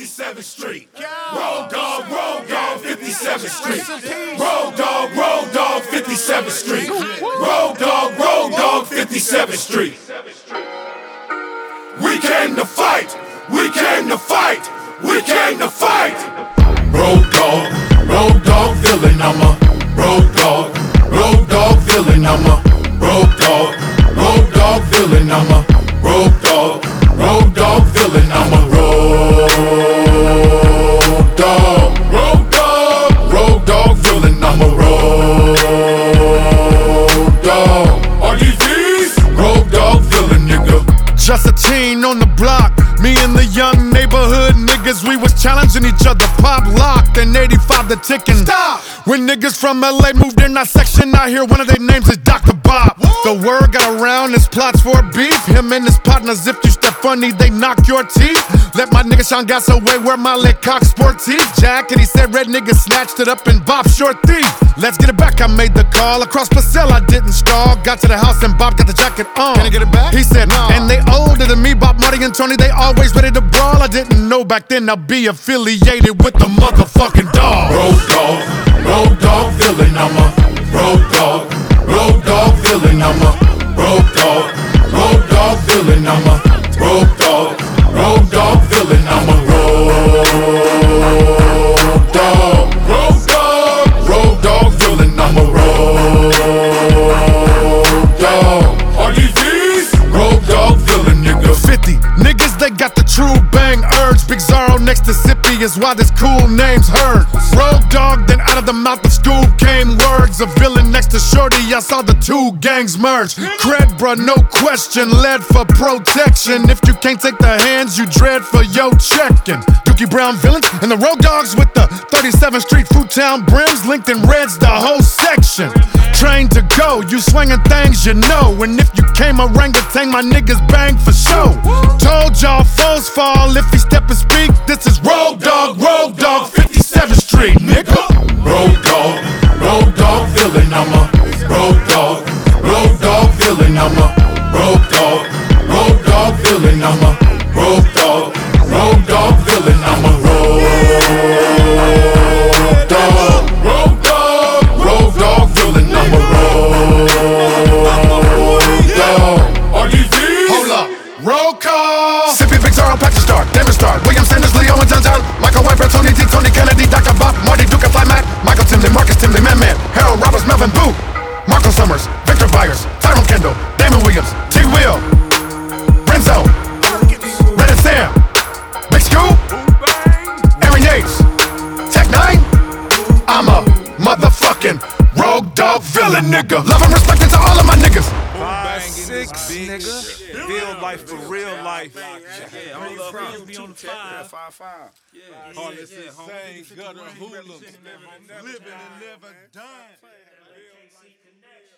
57th Street. Road dog, 57th Street. Road dog, 57th Street. Road dog, 57th Street. We came to fight, we came to fight, we came to fight. Road dog villain, I'm a road dog villain, I'm a road dog villain, I'm a road dog villain, I'm a road dog villain, I'm a road dog. RDVs, road dog villain, nigga. Just a teen on the block, me and the young neighborhood niggas, we was challenging each other. Pop locked and 85 the ticking. Stop! When niggas from LA moved in our section, I hear one of their names is Dr. Bob. The word got around, his plots for beef. Him and his partners, if you step funny, they knock your teeth. Let my nigga Sean Gas away, wear my leg cock sportif jacket. He said red nigga snatched it up and Bob short thief. Let's get it back, I made the call. Across Purcell, I didn't stall. Got to the house and Bob got the jacket on. Can I get it back? He said, no. And they older than me, Bob, Marty, and Tony, they always ready to brawl. I didn't know back then I'd be affiliated with the motherfucking dog. Road dog villain, I'm a road dog villain, I'm a road dog villain, I'm a road dog villain, I'm a road dog villain, I'm a road dog. RDVs, road dog villain, nigga. 50 niggas, they got the true bang urge. Big Zorro next to Sippy is why this cool name's heard. Road dog, then out of the mouth of school came words. A villain next to Shorty, I saw the two gangs merge. Cred, bruh, no question, led for protection. If you can't take the hands, you dread for your checking. Dookie Brown villains and the road dogs with the 37th Street Food Town brims linked in reds the whole section. Trained to go, you swinging things you know. And if you came orangutan, my niggas bang for show. Told y'all foes fall if he step and speak. This is road dog, 57th Street, nigga. Road dog villain, I'm a road dog villain, I'm a road dog villain, I'm a road dog villain, I'm a road dog villain, I'm a road dog. RDV, Hold up, roll call. Sippy, Big Zorro, Patrick Star, Damon Star, William Sanders, Leo and John John, Michael White, Tony D, Tony Kennedy, Dr. Bob, Marty Duke, and Fly Mac, Michael Timley, Marcus Timley, Man, Harold Roberts, Melvin Boo, Marco Summers, Victor Byers, Tyrone Kendall, Damon Williams, T. Will, Renzo, Red and Sam, Big Scoop, Aaron Yates, Tech 9. I'm a motherfucking road dog villain, nigga. Love and respect to all of my niggas. 5'6", nigga. Real life for real life. Be on the 5'5". All this insane gutter hoodlums. Living and never dying.